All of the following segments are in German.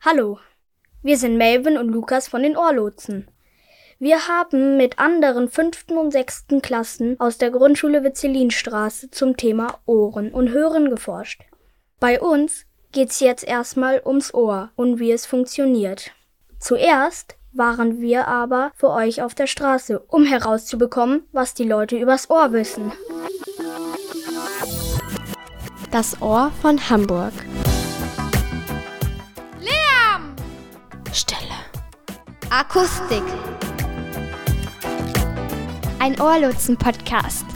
Hallo, wir sind Melvin und Lukas von den Ohrlotsen. Wir haben mit anderen 5. und 6. Klassen aus der Grundschule Witzelinstraße zum Thema Ohren und Hören geforscht. Bei uns geht's jetzt erstmal ums Ohr und wie es funktioniert. Zuerst waren wir aber für euch auf der Straße, um herauszubekommen, was die Leute übers Ohr wissen. Das Ohr von Hamburg. Lärm! Stille. Akustik. Ein Ohrlotsen-Podcast.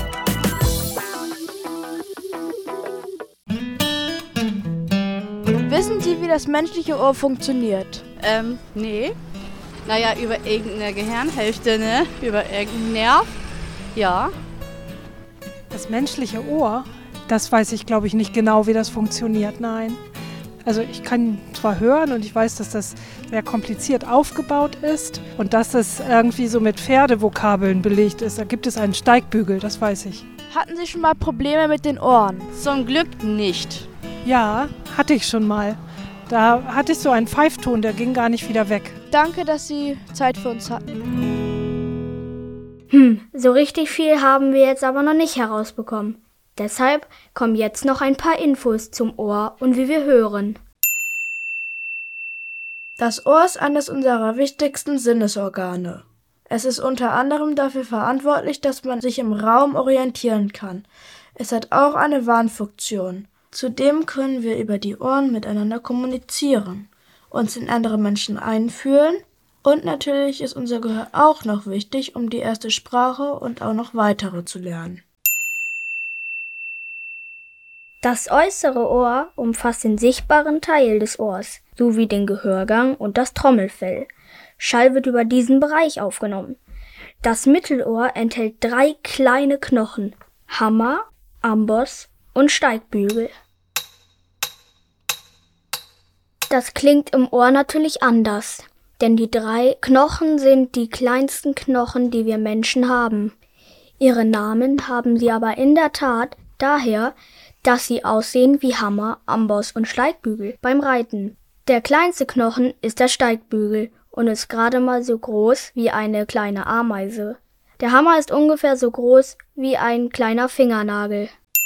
Wissen Sie, wie das menschliche Ohr funktioniert? Nee. Naja, über irgendeine Gehirnhälfte, ne? Über irgendeinen Nerv. Ja. Das menschliche Ohr, das weiß ich, glaube ich, nicht genau, wie das funktioniert, nein. Also ich kann zwar hören und ich weiß, dass das sehr kompliziert aufgebaut ist und dass das irgendwie so mit Pferdevokabeln belegt ist. Da gibt es einen Steigbügel, das weiß ich. Hatten Sie schon mal Probleme mit den Ohren? Zum Glück nicht. Ja, hatte ich schon mal. Da hatte ich so einen Pfeifton, der ging gar nicht wieder weg. Danke, dass Sie Zeit für uns hatten. So richtig viel haben wir jetzt aber noch nicht herausbekommen. Deshalb kommen jetzt noch ein paar Infos zum Ohr und wie wir hören. Das Ohr ist eines unserer wichtigsten Sinnesorgane. Es ist unter anderem dafür verantwortlich, dass man sich im Raum orientieren kann. Es hat auch eine Warnfunktion. Zudem können wir über die Ohren miteinander kommunizieren, uns in andere Menschen einfühlen und natürlich ist unser Gehör auch noch wichtig, um die erste Sprache und auch noch weitere zu lernen. Das äußere Ohr umfasst den sichtbaren Teil des Ohrs, sowie den Gehörgang und das Trommelfell. Schall wird über diesen Bereich aufgenommen. Das Mittelohr enthält 3 kleine Knochen: Hammer, Amboss und Steigbügel. Das klingt im Ohr natürlich anders, denn die 3 Knochen sind die kleinsten Knochen, die wir Menschen haben. Ihre Namen haben sie aber in der Tat daher, dass sie aussehen wie Hammer, Amboss und Steigbügel beim Reiten. Der kleinste Knochen ist der Steigbügel und ist gerade mal so groß wie eine kleine Ameise. Der Hammer ist ungefähr so groß wie ein kleiner Fingernagel.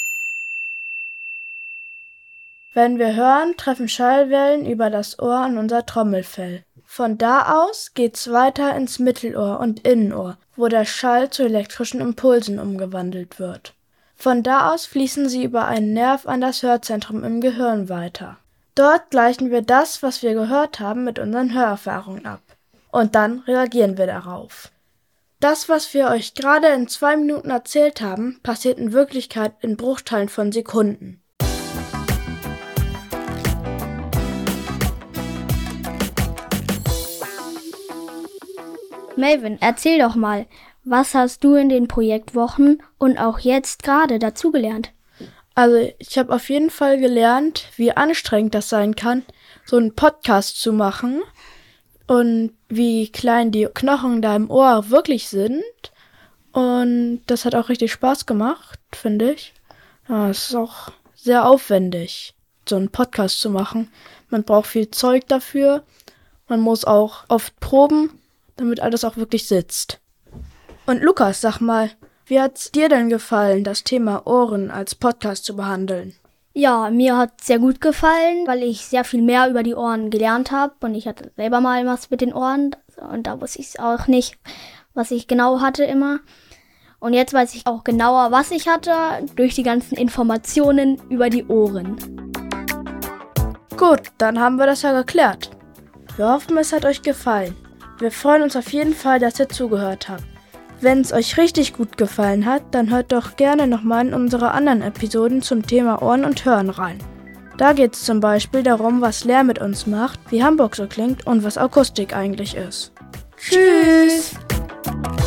Wenn wir hören, treffen Schallwellen über das Ohr an unser Trommelfell. Von da aus geht's weiter ins Mittelohr und Innenohr, wo der Schall zu elektrischen Impulsen umgewandelt wird. Von da aus fließen sie über einen Nerv an das Hörzentrum im Gehirn weiter. Dort gleichen wir das, was wir gehört haben, mit unseren Hörerfahrungen ab. Und dann reagieren wir darauf. Das, was wir euch gerade in 2 Minuten erzählt haben, passiert in Wirklichkeit in Bruchteilen von Sekunden. Melvin, erzähl doch mal, was hast du in den Projektwochen und auch jetzt gerade dazugelernt? Also ich habe auf jeden Fall gelernt, wie anstrengend das sein kann, so einen Podcast zu machen und wie klein die Knochen da im Ohr wirklich sind. Und das hat auch richtig Spaß gemacht, finde ich. Ja, es ist auch sehr aufwendig, so einen Podcast zu machen. Man braucht viel Zeug dafür. Man muss auch oft proben, damit alles auch wirklich sitzt. Und Lukas, sag mal, wie hat's dir denn gefallen, das Thema Ohren als Podcast zu behandeln? Ja, mir hat es sehr gut gefallen, weil ich sehr viel mehr über die Ohren gelernt habe und ich hatte selber mal was mit den Ohren und da wusste ich auch nicht, was ich genau hatte immer. Und jetzt weiß ich auch genauer, was ich hatte, durch die ganzen Informationen über die Ohren. Gut, dann haben wir das ja geklärt. Wir hoffen, es hat euch gefallen. Wir freuen uns auf jeden Fall, dass ihr zugehört habt. Wenn es euch richtig gut gefallen hat, dann hört doch gerne nochmal in unsere anderen Episoden zum Thema Ohren und Hören rein. Da geht es zum Beispiel darum, was Lärm mit uns macht, wie Hamburg so klingt und was Akustik eigentlich ist. Tschüss!